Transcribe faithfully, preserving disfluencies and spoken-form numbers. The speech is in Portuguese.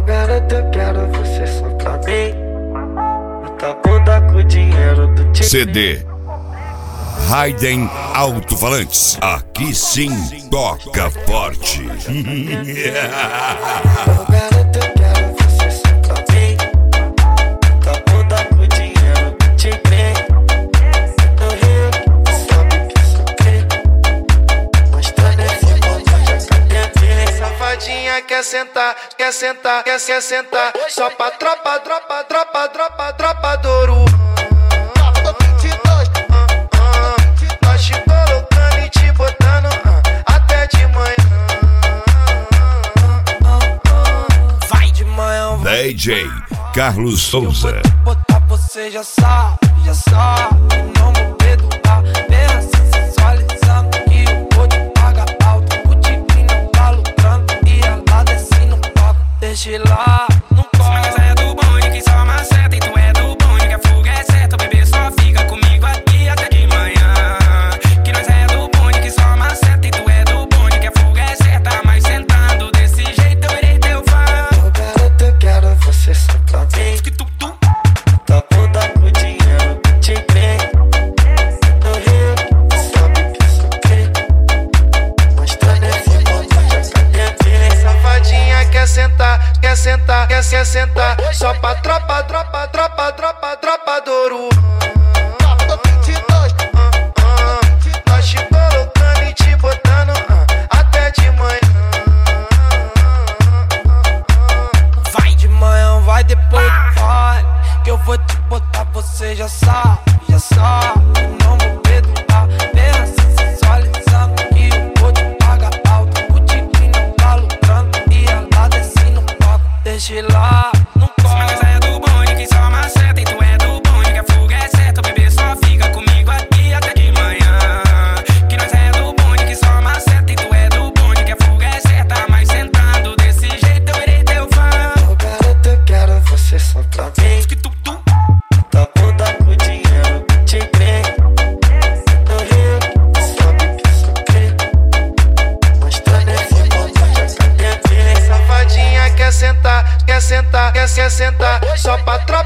garoto, eu quero você só pra mim. Muita bunda com o dinheiro do time. C D Raiden Alto-Falantes. Aqui sim toca forte. Ô garoto, eu quero você só pra mim. Muita bunda com o dinheiro do time. No Rio, sabe que sou crê. Mostrando esse bom de academia. Safadinha quer sentar, quer sentar, quer, quer sentar. Só pra tropa, tropa, tropa, tropa, tropa do ouro. Te colocando e te botando uh, até de manhã. Vai de manhã, vai. D J Carlos Souza. Botar você já sabe, já sabe. Não vou perdoar. Pensa, sensualizando que eu vou te pagar alto. O tigre não tá lucrando e ela desce no palco. Deixa lá, não corre. Mas é do bonde que só maceta e tu é do bonde que a fuga é certa. O bebê só fica comigo aqui até de manhã. Quer sentar, quer, quer sentar. Só pra tropa, tropa, tropa, tropa, tropa do ouro. Nós te colocando e te botando uh, até de manhã. Vai de manhã, vai depois vai. Que eu vou te botar, você já sabe, já sabe. Não vou perdoar. Pensa, sensualizando que eu vou te pagar alto. O tigre não tá lucrando e ela desce no palco. Deixa lá, não corre. Mas é do bonde que só maceta e tu é do bonde que a fuga é certa. O bebê só fica comigo aqui até de manhã. Que nós é do bonde que só maceta e tu é do bonde que a fuga é certa. Mas sentando desse jeito eu irei teu fã. Ô garoto, eu quero você só pra mim. Tá bunda com dinheiro do tigre. No Rio, sabe que sou crê. Mostrando esse bom de academia. Safadinha quer sentar, quer sentar, quer, quer sentar. Só pra tropa.